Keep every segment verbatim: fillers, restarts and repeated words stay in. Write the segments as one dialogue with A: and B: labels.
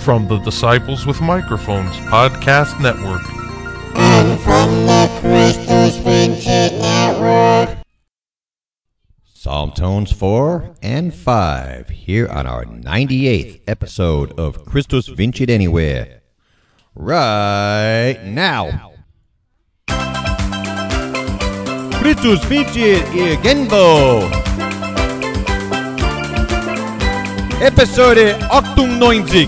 A: from the Disciples with Microphones Podcast Network.
B: And from the Christus Vincit Network.
C: Psalm Tones four and five, here on our ninety-eighth episode of Christus Vincit Anywhere. Right now. Christus Vincit Irgendwo. Episode achtundneunzig.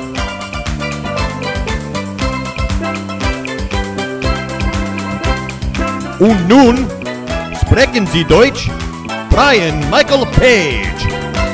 C: Und nun sprechen Sie Deutsch? Brian Michael Page.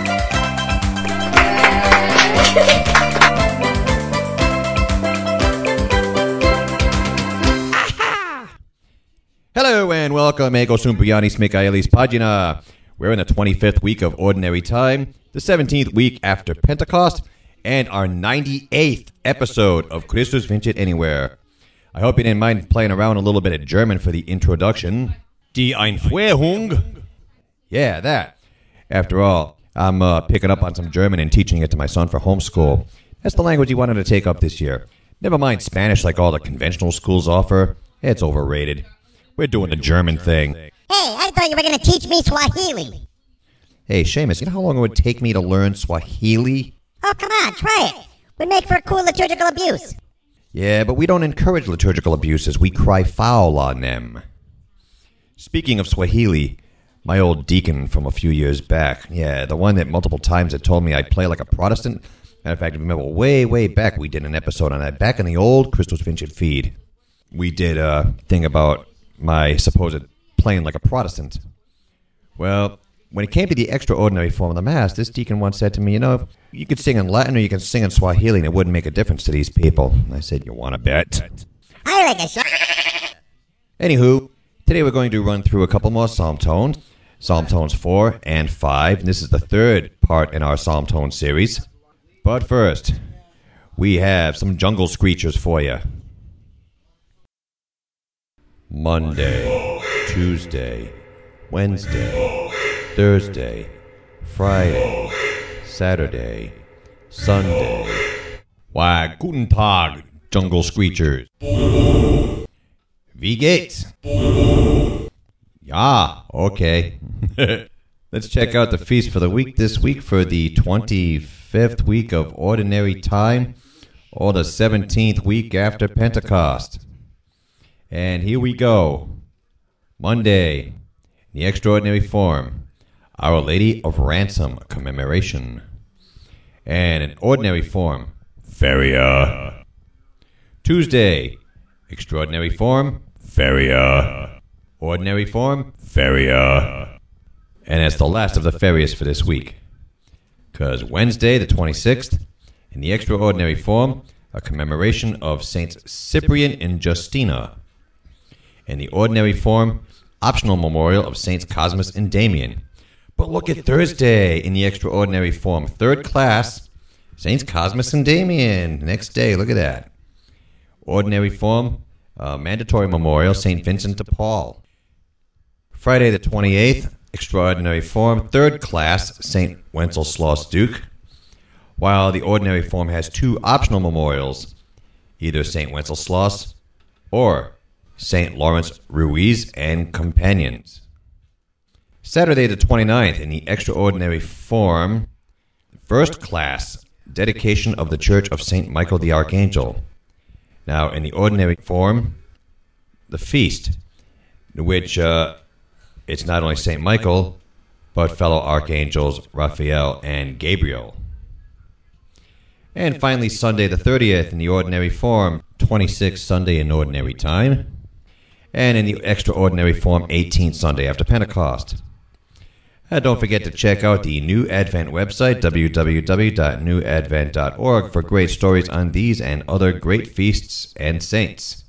C: Hello and welcome, Ego Sumprianis Michaelis Pagina. We're in the twenty-fifth week of Ordinary Time, the seventeenth week after Pentecost, and our ninety-eighth episode of Christus Vincit Anywhere. I hope you didn't mind playing around a little bit of German for the introduction. Die Einführung. Yeah, that. After all, I'm uh, picking up on some German and teaching it to my son for homeschool. That's the language he wanted to take up this year. Never mind Spanish like all the conventional schools offer. It's overrated. We're doing the German thing.
B: Hey, I thought you were going to teach me Swahili.
C: Hey, Seamus, you know how long it would take me to learn Swahili?
B: Oh, come on, try it. Would make for a cool liturgical abuse.
C: Yeah, but we don't encourage liturgical abuses. We cry foul on them. Speaking of Swahili, my old deacon from a few years back, yeah, the one that multiple times had told me I'd play like a Protestant. Matter of fact, I remember way, way back we did an episode on that, back in the old Christus Vincit feed. We did a thing about my supposed playing like a Protestant. Well, when it came to the extraordinary form of the Mass, this deacon once said to me, you know, you could sing in Latin or you can sing in Swahili and it wouldn't make a difference to these people. And I said, you want to bet?
B: I like a shot.
C: Anywho, today we're going to run through a couple more Psalm Tones. Psalm Tones four and five. And this is the third part in our Psalm Tone series. But first, we have some jungle screechers for you. Monday, Tuesday, Wednesday, Thursday, Friday, Saturday, Sunday. Why, guten Tag, jungle screechers. Wie geht's? Ja, okay. Let's check out the feast for the week this week for the twenty-fifth week of Ordinary Time, or the seventeenth week after Pentecost. And here we go. Monday, the extraordinary form, Our Lady of Ransom commemoration. And in ordinary form, Feria. Tuesday, extraordinary form, Feria. Ordinary form, Feria. And it's the last of the ferias for this week. Because Wednesday, the twenty-sixth, in the extraordinary form, a commemoration of Saints Cyprian and Justina. In the ordinary form, optional memorial of Saints Cosmas and Damian. But look at Thursday in the extraordinary form. Third class, Saints Cosmas and Damian. Next day, look at that. Ordinary form, uh, mandatory memorial, Saint Vincent de Paul. Friday the twenty-eighth, extraordinary form. Third class, Saint Wenceslaus Duke. While the ordinary form has two optional memorials, either Saint Wenceslaus or Saint Lawrence Ruiz and companions. Saturday the twenty-ninth, in the extraordinary form, first class, dedication of the Church of Saint Michael the Archangel. Now, in the ordinary form, the feast, in which uh, it's not only Saint Michael, but fellow archangels Raphael and Gabriel. And finally, Sunday the thirtieth, in the ordinary form, twenty-sixth Sunday in Ordinary Time. And in the extraordinary form, eighteenth Sunday after Pentecost. And don't forget to check out the New Advent website, w w w dot new advent dot org, for great stories on these and other great feasts and saints.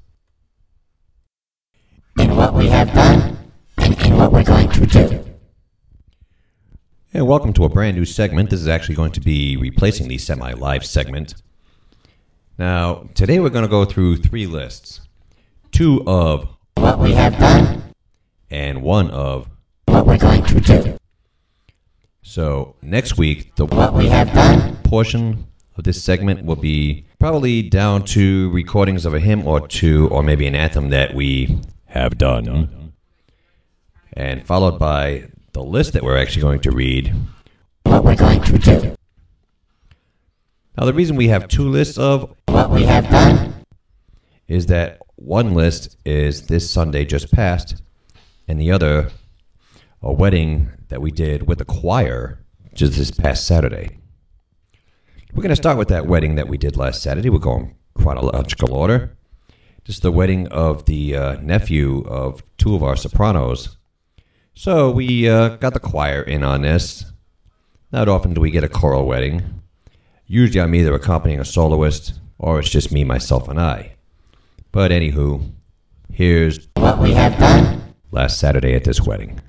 B: And what we have done, and, and what we're going to do.
C: And welcome to a brand new segment. This is actually going to be replacing the semi-live segment. Now, today we're going to go through three lists. Two of
B: what we have done,
C: and one of
B: what we're going to do.
C: So, next week, the
B: what we have done
C: portion of this segment will be probably down to recordings of a hymn or two, or maybe an anthem that we have done. And followed by the list that we're actually going to read.
B: What we're going to do.
C: Now, the reason we have two lists of
B: What we have done.
C: is that one list is this Sunday just passed, and the other, a wedding that we did with the choir just this past Saturday. We're going to start with that wedding that we did last Saturday. We're going chronological order. This is the wedding of the uh, nephew of two of our sopranos. So we uh, got the choir in on this. Not often do we get a choral wedding. Usually I'm either accompanying a soloist or it's just me, myself, and I. But anywho, here's
B: What we have done.
C: last Saturday at this wedding.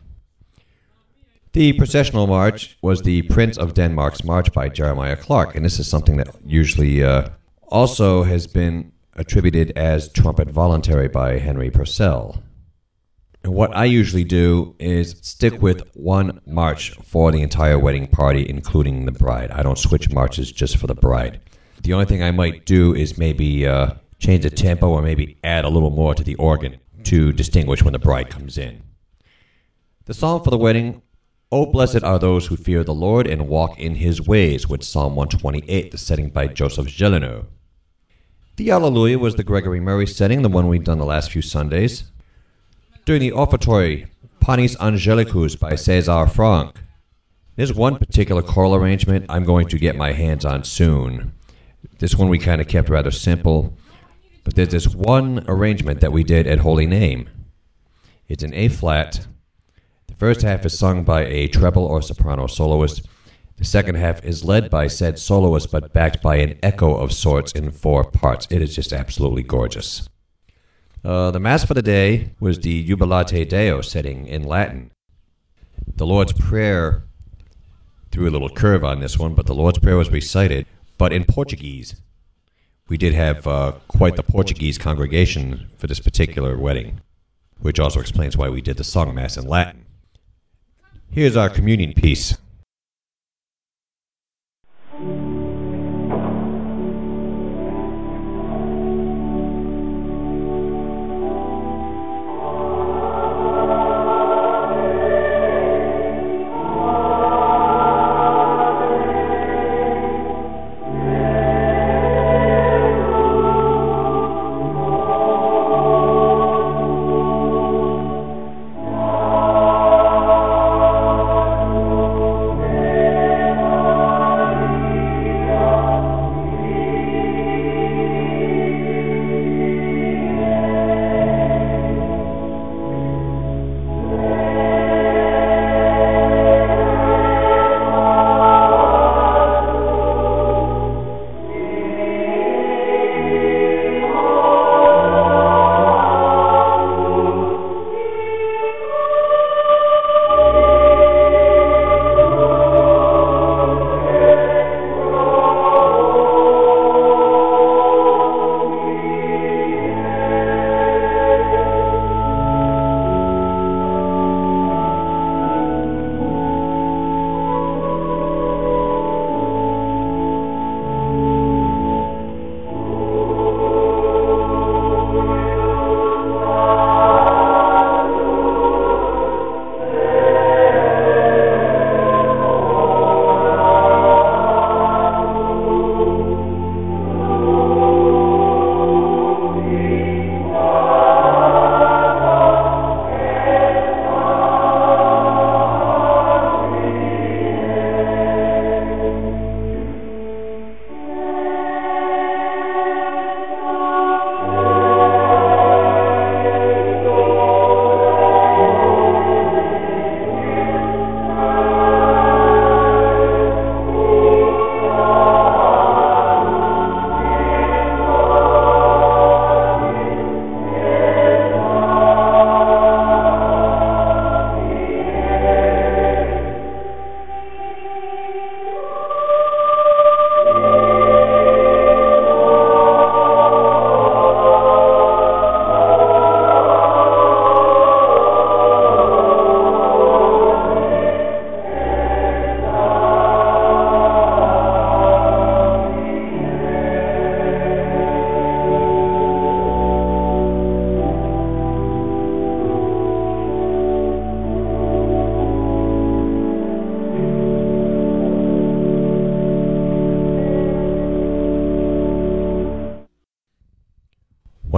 C: The processional march was the Prince of Denmark's March by Jeremiah Clark, and this is something that usually uh, also has been attributed as Trumpet Voluntary by Henry Purcell. And what I usually do is stick with one march for the entire wedding party, including the bride. I don't switch marches just for the bride. The only thing I might do is maybe uh, change the tempo or maybe add a little more to the organ to distinguish when the bride comes in. The psalm for the wedding, "O blessed are those who fear the Lord and walk in his ways," with Psalm one twenty-eight, the setting by Joseph Geliner. The Alleluia was the Gregory Murray setting, the one we've done the last few Sundays. During the offertory, Panis Angelicus by César Franck. There's one particular choral arrangement I'm going to get my hands on soon. This one we kind of kept rather simple, but there's this one arrangement that we did at Holy Name. It's an A-flat. The first half is sung by a treble or soprano soloist. The second half is led by said soloist, but backed by an echo of sorts in four parts. It is just absolutely gorgeous. Uh, the Mass for the day was the Jubilate Deo setting in Latin. The Lord's Prayer threw a little curve on this one, but the Lord's Prayer was recited, but in Portuguese. We did have uh, quite the Portuguese congregation for this particular wedding, which also explains why we did the song Mass in Latin. Here's our communion piece.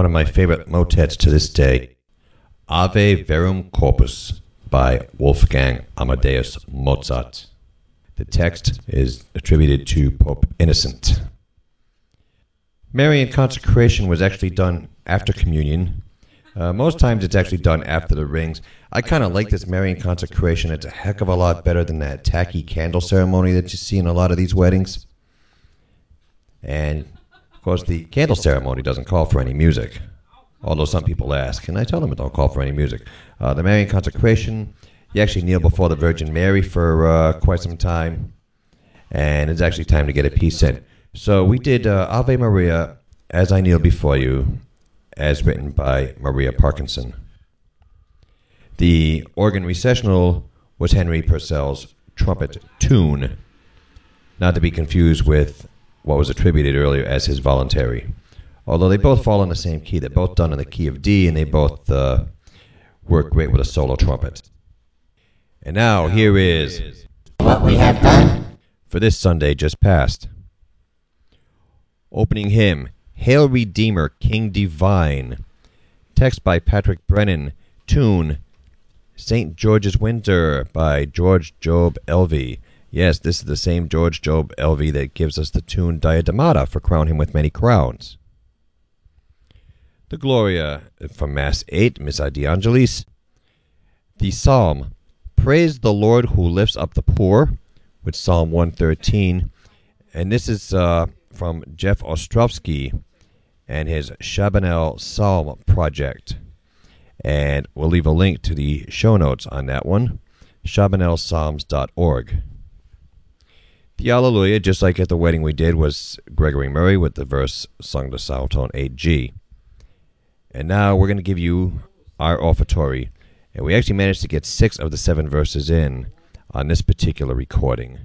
C: one of my favorite motets to this day, Ave Verum Corpus by Wolfgang Amadeus Mozart. The text is attributed to Pope Innocent. Marian consecration was actually done after communion. Uh, most times it's actually done after the rings. I kind of like this Marian consecration. It's a heck of a lot better than that tacky candle ceremony that you see in a lot of these weddings. And, of course, the candle ceremony doesn't call for any music, although some people ask, and I tell them it don't call for any music. Uh, the Marian consecration, you actually kneel before the Virgin Mary for uh, quite some time, and it's actually time to get a piece in. So we did uh, Ave Maria, As I Kneel Before You, as written by Maria Parkinson. The organ recessional was Henry Purcell's trumpet tune, not to be confused with what was attributed earlier as his voluntary. Although they both fall in the same key. They're both done in the key of D, and they both uh, work great with a solo trumpet. And now, here is
B: What we have done
C: for this Sunday just past. Opening hymn, Hail Redeemer, King Divine. Text by Patrick Brennan. Tune, Saint George's Winter by George Job Elvey. Yes, this is the same George Job Elvey that gives us the tune Diademata for Crown Him with Many Crowns. The Gloria from Mass eight, Missa de Angelis. The Psalm, Praise the Lord who lifts up the poor, with Psalm one thirteen. And this is uh, from Jeff Ostrovsky and his Chabanel Psalm project. And we'll leave a link to the show notes on that one, chabanel psalms dot org. The Alleluia, just like at the wedding we did, was Gregory Murray with the verse sung to Psaltone eight G. And now we're going to give you our offertory. And we actually managed to get six of the seven verses in on this particular recording.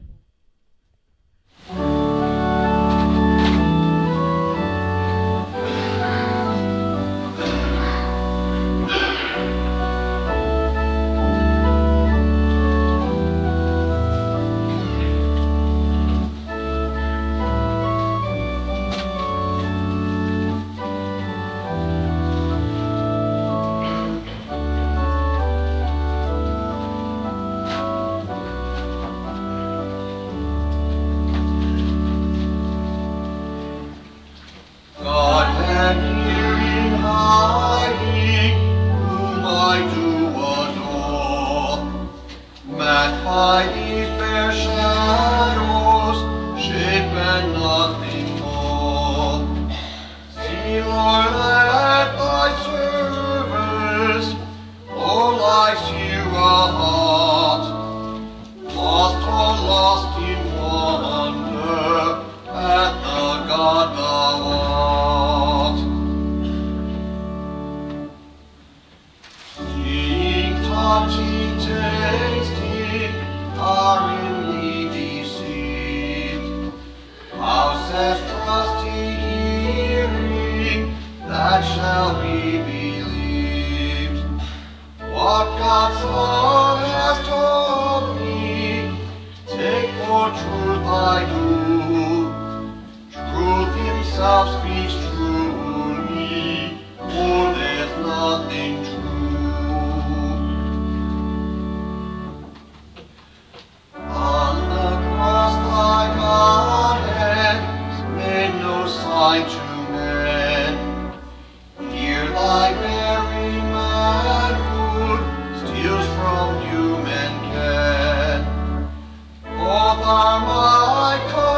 D: Both are my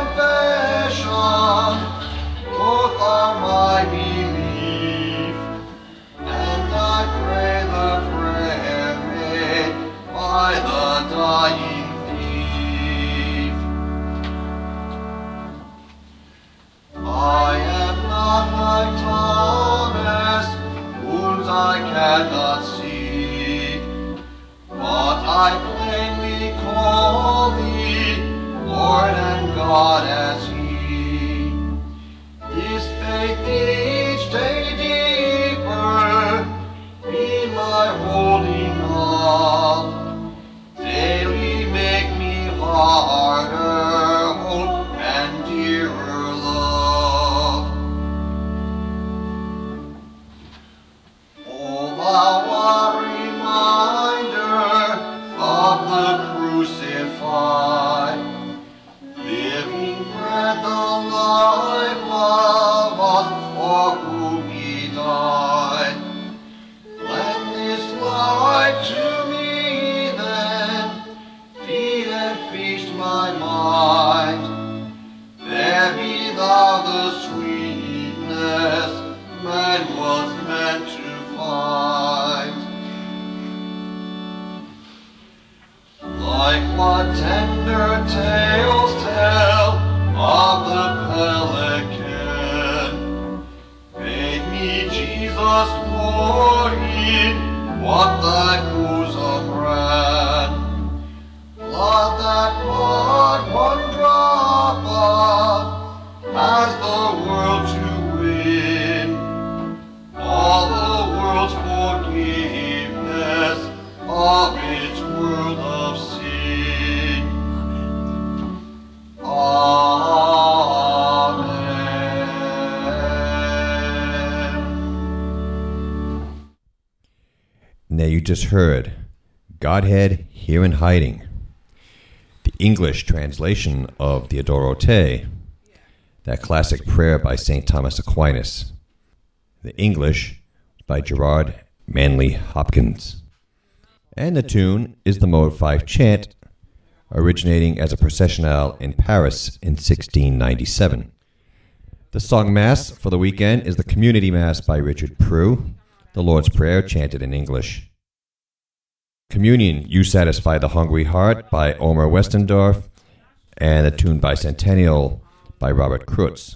D: pelican. Make me Jesus for it, what that goes of ran. Blood that poured one drop of, has the world to win. All the world's forgiveness of its world of sin. Amen.
C: Now you just heard Godhead Here in Hiding, the English translation of the Adoro Te, that classic prayer by Saint Thomas Aquinas. The English by Gerard Manley Hopkins. And the tune is the Mode five chant, originating as a processional in Paris in sixteen ninety-seven. The song Mass for the weekend is the Community Mass by Richard Prue, the Lord's Prayer chanted in English. Communion, You Satisfy the Hungry Heart by Omer Westendorf, and the tune Bicentennial by Robert Kreutz.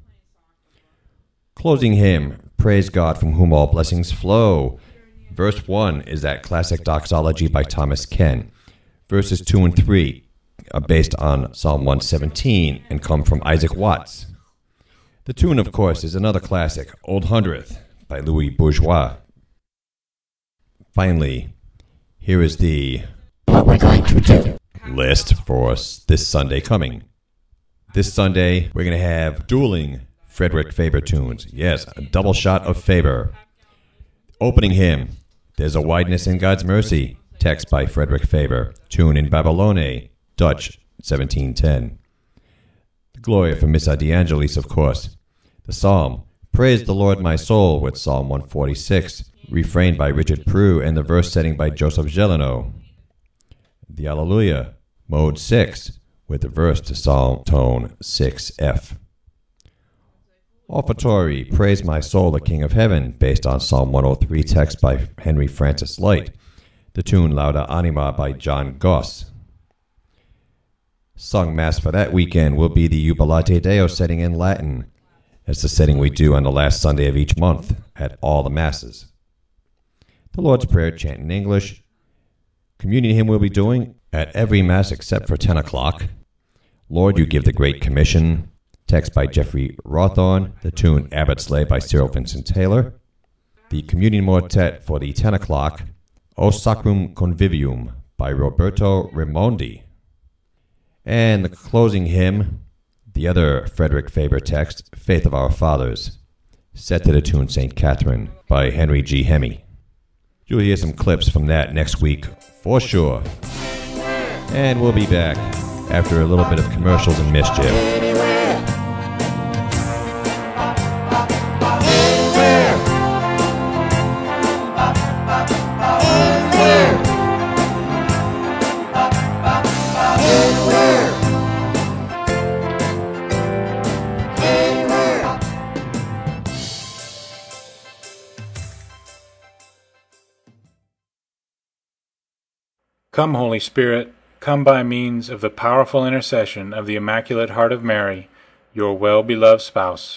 C: Closing hymn, Praise God from whom all blessings flow. Verse one is that classic doxology by Thomas Ken. Verses two and three are based on Psalm one seventeen and come from Isaac Watts. The tune, of course, is another classic, Old Hundredth by Louis Bourgeois. Finally, here is the
B: What we're going to do.
C: list for us this Sunday coming. This Sunday, we're going to have dueling Frederick Faber tunes. Yes, a double shot of Faber. Opening hymn, There's a Wideness in God's Mercy, text by Frederick Faber, tune in Babylone, Dutch, seventeen ten. The Gloria from Missa De Angelis, of course. The Psalm, Praise the Lord my soul, with Psalm one forty-six, refrained by Richard Prue and the verse setting by Joseph Gelino. The Alleluia, mode six, with the verse to Psalm tone six F. Offertory, Praise My Soul, the King of Heaven, based on Psalm one oh three, text by Henry Francis Light. The tune Lauda Anima by John Goss. Sung Mass for that weekend will be the Jubilate Deo setting in Latin. That's the setting we do on the last Sunday of each month at all the Masses. The Lord's Prayer chant in English. Communion hymn we'll be doing at every Mass except for ten o'clock. Lord, You Give the Great Commission, text by Jeffrey Rawthorne, the tune Abbott's Lay by Cyril Vincent Taylor. The Communion Motet for the ten o'clock, O Sacrum Convivium by Roberto Raimondi. And the closing hymn, the other Frederick Faber text, Faith of Our Fathers, set to the tune Saint Catherine by Henry G. Hemme. You'll hear some clips from that next week for sure. And we'll be back after a little bit of commercials and mischief.
E: Come, Holy Spirit, come by means of the powerful intercession of the Immaculate Heart of Mary, your well-beloved spouse.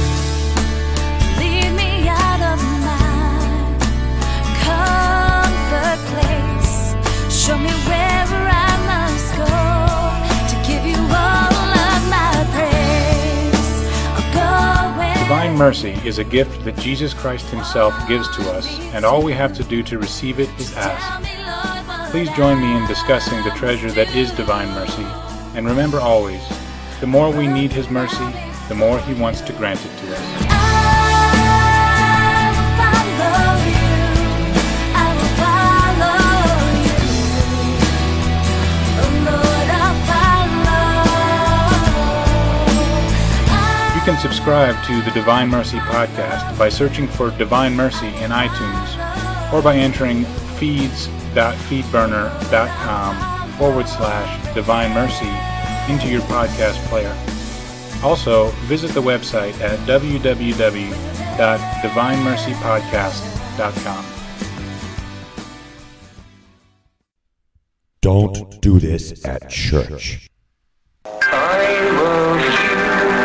F: Lead me out of my comfort place. Show me where I must go to give you all of my praise. I'll go where
E: Divine Mercy is a gift that Jesus Christ Himself gives to us, and all we have to do to receive it is ask. Please join me in discussing the treasure that is Divine Mercy, and remember always, the more we need His mercy, the more He wants to grant it to us.
F: I will follow you. I will follow you. Oh Lord, I'll follow.
E: You can subscribe to the Divine Mercy podcast by searching for Divine Mercy in iTunes, or by entering feeds.feedburner.com forward slash Divine Mercy into your podcast player. Also, visit the website at w w w dot divine mercy podcast dot com.
C: Don't do this at church.
D: I love you.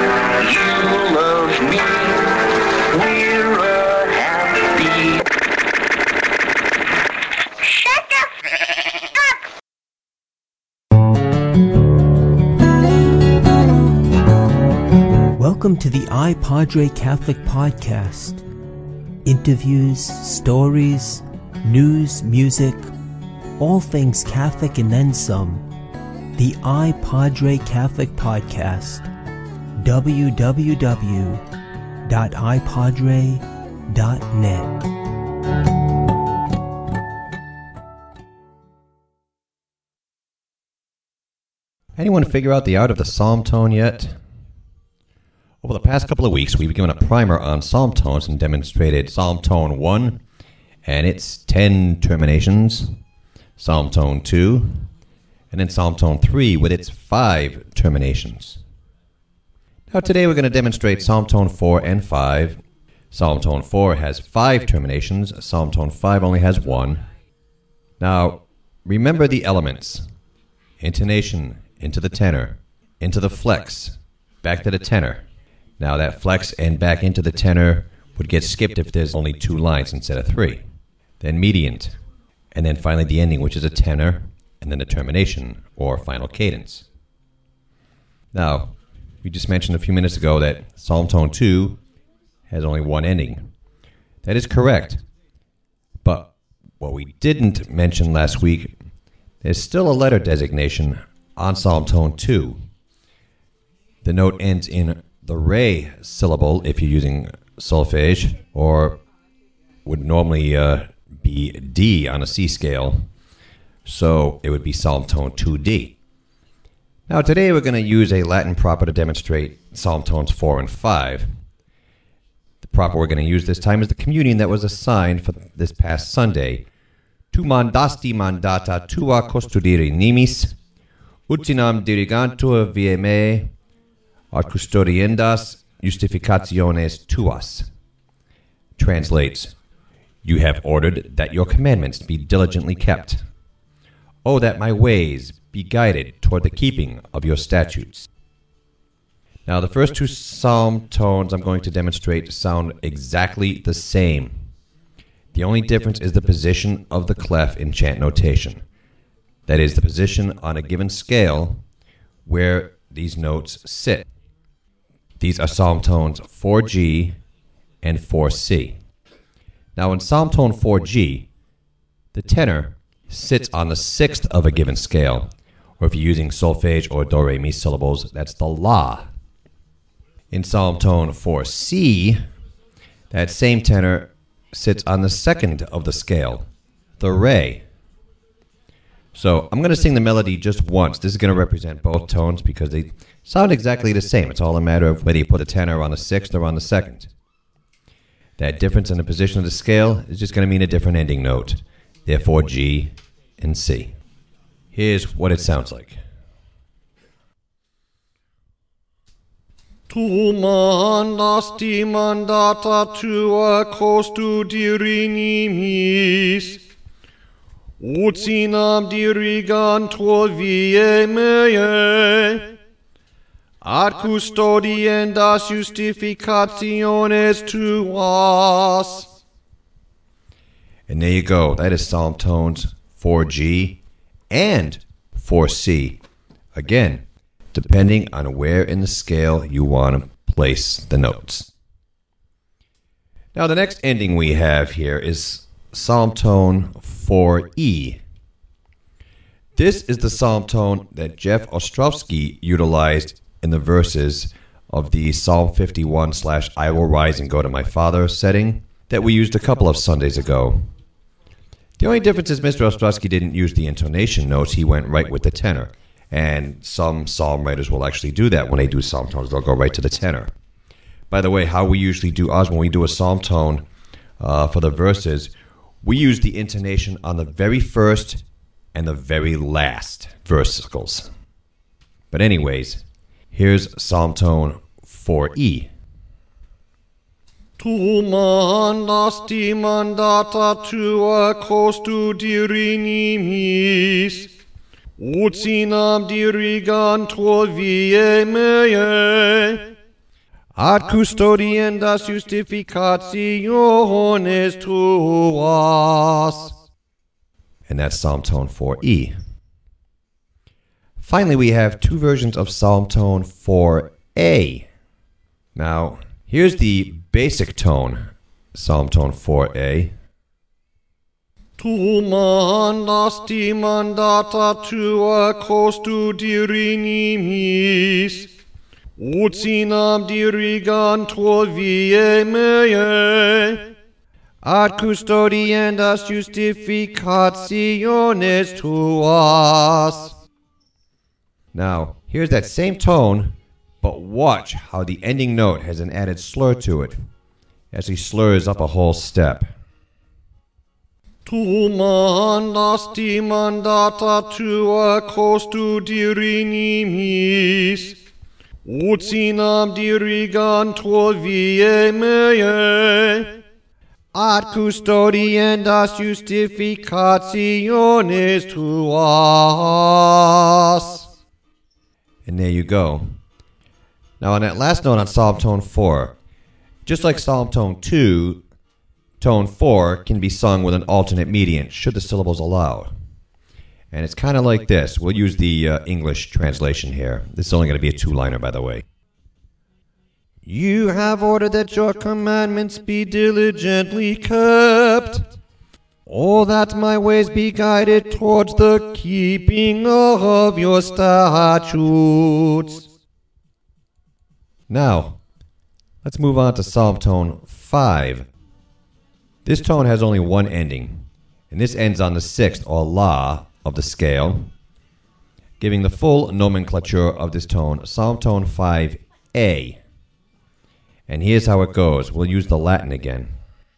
G: Welcome to the iPadre Catholic Podcast. Interviews, stories, news, music, all things Catholic and then some. The iPadre Catholic Podcast. w w w dot i padre dot net.
C: Anyone figure out the art of the psalm tone yet? Over the past couple of weeks, we've given a primer on psalm tones and demonstrated psalm tone one and its ten terminations, psalm tone two, and then psalm tone three with its five terminations. Now today we're going to demonstrate psalm tone four and five. Psalm tone four has five terminations, psalm tone five only has one. Now, remember the elements. Intonation, into the tenor, into the flex, back to the tenor. Now that flex and back into the tenor would get skipped if there's only two lines instead of three. Then mediant, and then finally the ending, which is a tenor, and then the termination, or final cadence. Now, we just mentioned a few minutes ago that psalm tone two has only one ending. That is correct. But what we didn't mention last week, there's still a letter designation on psalm tone two. The note ends in the re syllable if you're using solfege, or would normally uh, be D on a C scale. So it would be psalm tone two D. Now today we're going to use a Latin proper to demonstrate psalm tones four and five. The proper we're going to use this time is the communion that was assigned for this past Sunday. Tu mandasti mandata tua custodire nimis, utinam dirigantur vie me, ad custodiendas justificationes tuas. Translates, you have ordered that your commandments be diligently kept. Oh, that my ways be guided toward the keeping of your statutes. Now, the first two psalm tones I'm going to demonstrate sound exactly the same. The only difference is the position of the clef in chant notation. That is, the position on a given scale where these notes sit. These are psalm tones four G and four C. Now, in psalm tone four G, the tenor sits on the sixth of a given scale, or if you're using solfege or do re mi syllables, that's the la. In psalm tone four C, that same tenor sits on the second of the scale, the re. So I'm going to sing the melody just once. This is going to represent both tones because they sound exactly the same. It's all a matter of whether you put the tenor on the sixth or on the second. That difference in the position of the scale is just going to mean a different ending note. Therefore, G and C. Here's what it sounds like.
D: Tu mandasti mandata tua custodire nimis, utinam dirigantur vie mea, ad custodiendas justificationes tuas.
C: And there you go. That is psalm tones four G and four C. Again, depending on where in the scale you want to place the notes. Now, the next ending we have here is psalm tone four E. This is the psalm tone that Jeff Ostrovsky utilized in the verses of the Psalm fifty-one slash I will rise and go to my Father setting that we used a couple of Sundays ago. The only difference is Mister Ostrowski didn't use the intonation notes. He went right with the tenor. And some psalm writers will actually do that when they do psalm tones. They'll go right to the tenor. By the way, how we usually do ours when we do a psalm tone uh, for the verses, we use the intonation on the very first and the very last versicles. But anyways, here's psalm tone four E.
D: Tu mandasti mandata tua custodire nimis, utinam dirigantur vie mea, ad custodiendas justificationes tuas.
C: And that's psalm tone four E. Finally, we have two versions of psalm tone four A. Now, here's the basic tone, Psalm tone four A.
D: Tu mandasti mandata tua costu dirinimis, utsinam dirigantur vie mea, ad custodiendas justificationes tuas.
C: Now, here's that same tone, but watch how the ending note has an added slur to it, as he slurs up a whole step.
D: Tu mandasti mandata tua costu dirinimis, utsinam dirigantur vie mea, ad custodiendas justificationes tuas.
C: And there you go. Now on that last note on Psalm tone four, just like Psalm tone two, tone four can be sung with an alternate mediant, should the syllables allow. And it's kind of like this. We'll use the uh, English translation here. This is only going to be a two-liner, by the way.
D: You have ordered that your commandments be diligently kept, or that my ways be guided towards the keeping of your statutes.
C: Now, let's move on to Psalm tone five. This tone has only one ending, and this ends on the sixth, or La, of the scale, giving the full nomenclature of this tone, Psalm tone five A. And here's how it goes. We'll use the Latin again.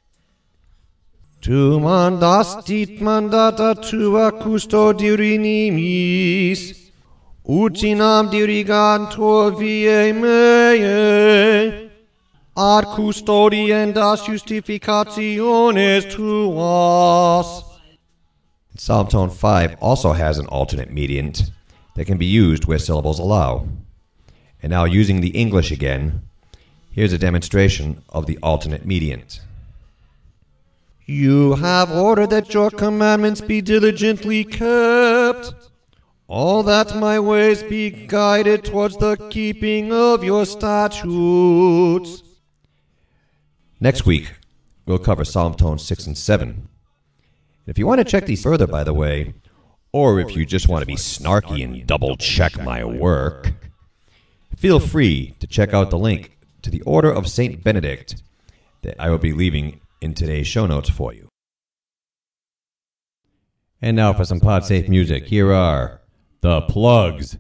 D: Tu mandastit mandata tua custo dirinimis, utinam dirigantur vie mea, ad custodiendas justificationes tuas.
C: Psalm tone five also has an alternate mediant that can be used where syllables allow. And now using the English again, here's a demonstration of the alternate mediant.
D: You have ordered that your commandments be diligently kept, all that my ways be guided towards the keeping of your statutes.
C: Next week, we'll cover Psalm tones six and seven. If you want to check these further, by the way, or if you just want to be snarky and double-check my work, feel free to check out the link to the Order of Saint Benedict that I will be leaving in today's show notes for you. And now for some PodSafe music. Here are the Plugs.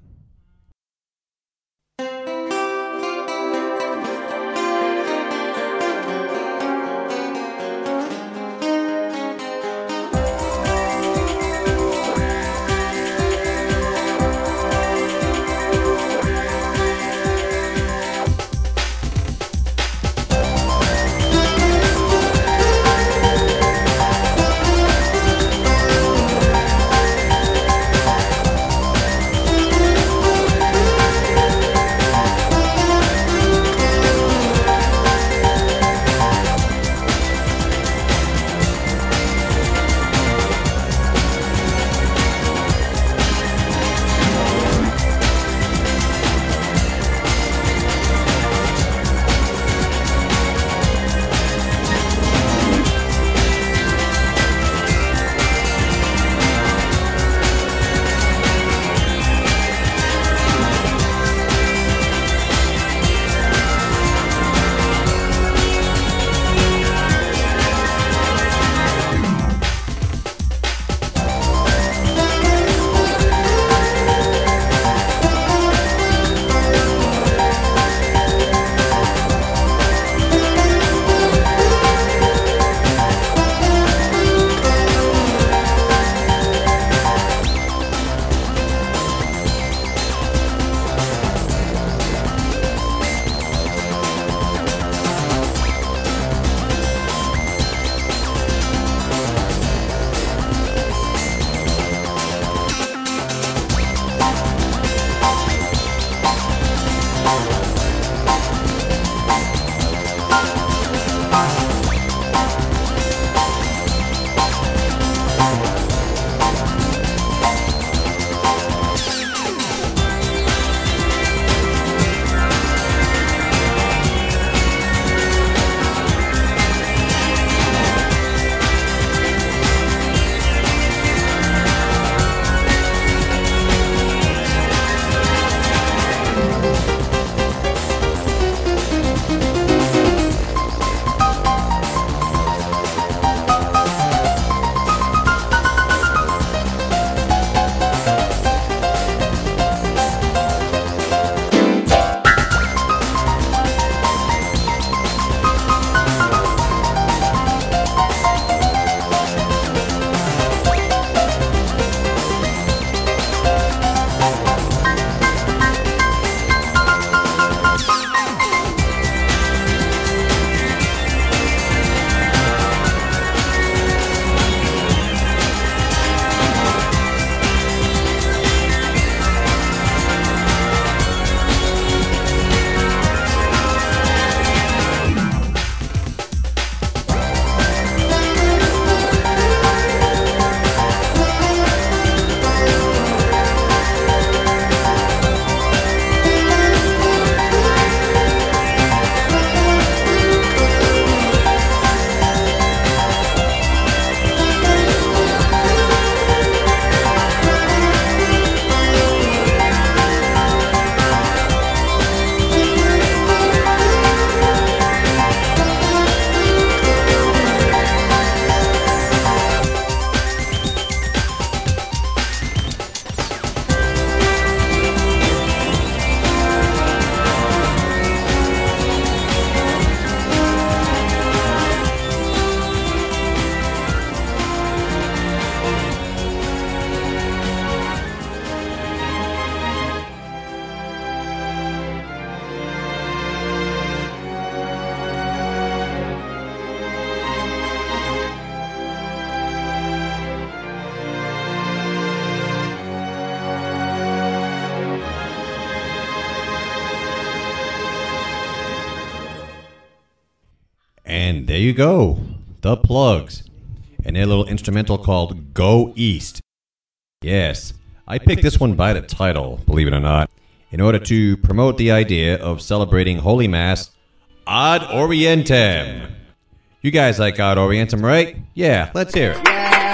C: And there you go, The Plugs, and their little instrumental called Go East. Yes, I picked this one by the title, believe it or not, in order to promote the idea of celebrating Holy Mass ad orientem. You guys like ad orientem, right? Yeah, let's hear it.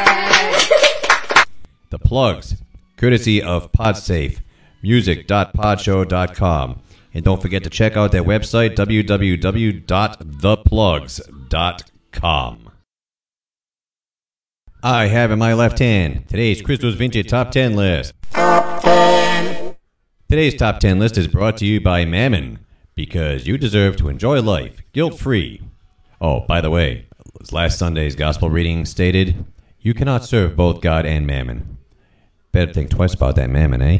C: The Plugs, courtesy of PodSafe, music dot podshow dot com. And don't forget to check out their website, w w w dot the plugs dot com. I have in my left hand today's Christos Vintage Top ten list. Top ten. Today's Top ten list is brought to you by Mammon, because you deserve to enjoy life guilt-free. Oh, by the way, as last Sunday's gospel reading stated, you cannot serve both God and Mammon. Better think twice about that Mammon, eh?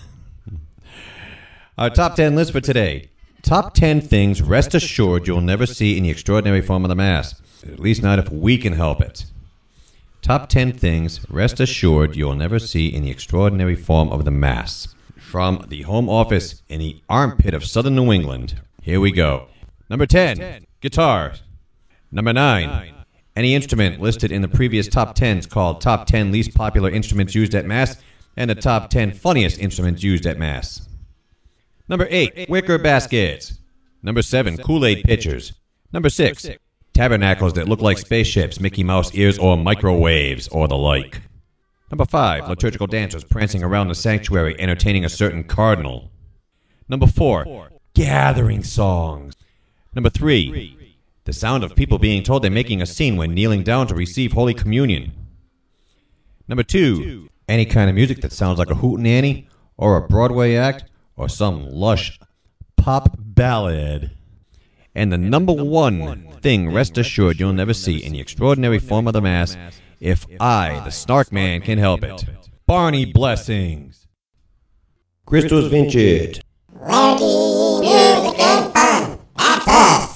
C: Our top ten list for today. Top ten things, rest assured, you'll never see in the extraordinary form of the Mass. At least not if we can help it. Top ten things, rest assured, you'll never see in the extraordinary form of the Mass. From the home office in the armpit of southern New England. Here we go. Number ten, guitars. Number nine, any instrument listed in the previous top tens called Top ten Least Popular Instruments Used at Mass and the Top ten Funniest Instruments Used at Mass. Number eight, wicker baskets. Number seven, Kool-Aid pitchers. Number six, tabernacles that look like spaceships, Mickey Mouse ears, or microwaves, or the like. Number five, liturgical dancers prancing around the sanctuary entertaining a certain cardinal. Number four, gathering songs. Number three, the sound of people being told they're making a scene when kneeling down to receive Holy Communion. Number two, any kind of music that sounds like a hootenanny, or a Broadway act, or some lush pop ballad. And the number one thing, rest assured, you'll never see in the extraordinary form of the Mass, if I, the Snark Man, can help it. Barney Blessings.
D: Christos Vintage.
B: Ready, music, and fun. That's us.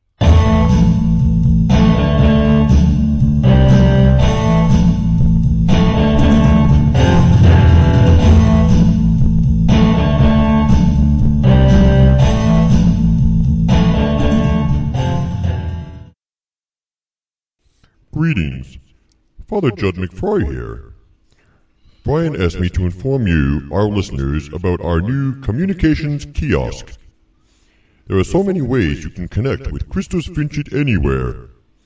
H: Greetings. Father Judd McFry here. Brian asked me to inform you, our listeners, about our new communications kiosk. There are so many ways you can connect with Christos Vintage anywhere.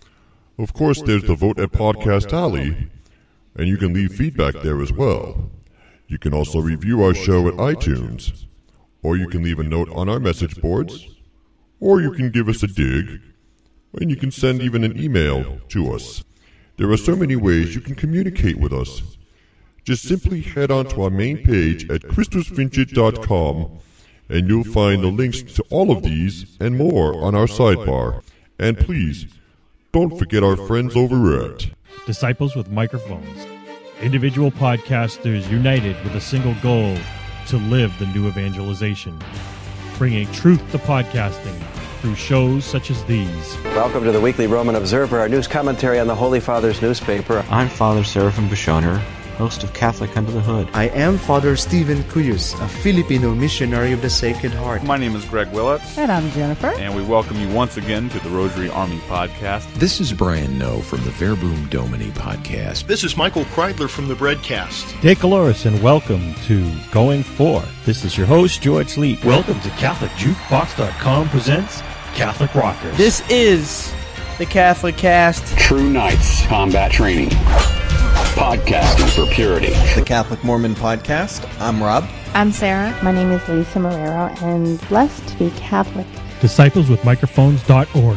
H: Of course, there's the Vote at Podcast Alley, and you can leave feedback there as well. You can also review our show at iTunes, or you can leave a note on our message boards, or you can give us a dig, and you can send even an email to us. There are so many ways you can communicate with us. Just simply head on to our main page at christos vintage dot com, and you'll find the links to all of these and more on our sidebar. And please, don't forget our friends over at
I: Disciples with Microphones. Individual podcasters united with a single goal to live the new evangelization, bringing truth to podcasting through shows such as these.
J: Welcome to the Weekly Roman Observer, our news commentary on the Holy Father's newspaper.
K: I'm Father Seraphim Bishoner, host of Catholic Under the Hood.
L: I am Father Stephen Cuyus, a Filipino missionary of the Sacred Heart.
M: My name is Greg Willett.
N: And I'm Jennifer.
M: And we welcome you once again to the Rosary Army Podcast.
O: This is Brian Noe from the Verbum Domini Podcast.
P: This is Michael Kreidler from the Breadcast.
I: Dave Caloris, and welcome to Going Forth. This is your host, George Lee. Welcome to Catholic Jukebox dot com presents Catholic Rockers.
N: This is the Catholic Cast.
Q: True Knights Combat Training. Podcasting for Purity.
R: The Catholic Mormon Podcast. I'm Rob.
S: I'm Sarah. My name is Lisa Marrero, and blessed to be Catholic.
I: Disciples with Microphones dot org.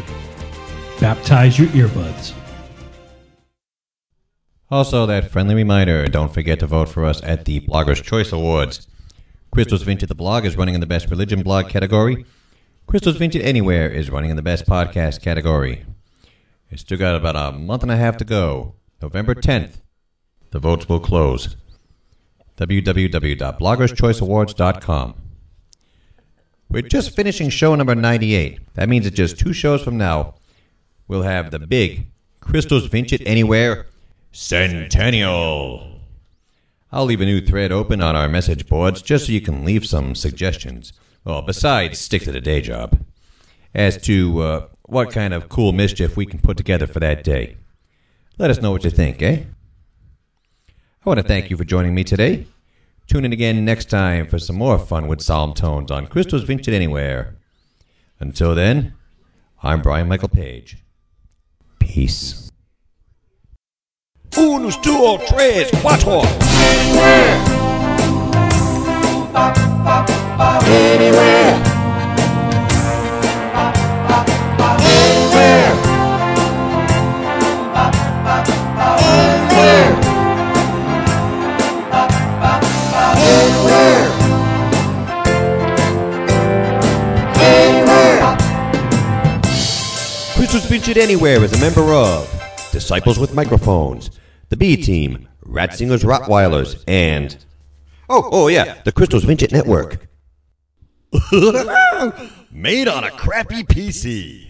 I: Baptize your earbuds.
C: Also, that friendly reminder, don't forget to vote for us at the Blogger's Choice Awards. Christos Vintage the Blog is running in the Best Religion Blog category. Christos Vintage Anywhere is running in the Best Podcast category. It's still got about a month and a half to go. November tenth, the votes will close. w w w dot bloggers choice awards dot com. We're just finishing show number ninety-eight. That means that just two shows from now, we'll have the big Christos Vintage Anywhere Centennial. I'll leave a new thread open on our message boards just so you can leave some suggestions. Well, besides, stick to the day job. As to uh, what kind of cool mischief we can put together for that day. Let us know what you think, eh? I want to thank you for joining me today. Tune in again next time for some more fun with Psalm tones on Christos Vincit Anywhere. Until then, I'm Brian Michael Page. Peace.
D: Unus, duo, tres, cuatro.
B: Anywhere. Anywhere. Anywhere. Anywhere. Anywhere.
D: Christos Vincit Anywhere is a member of Disciples with Microphones, the B Team, Ratsingers Rottweilers, and oh, oh yeah, the Christos Vincit Network.
T: Made on a crappy P C.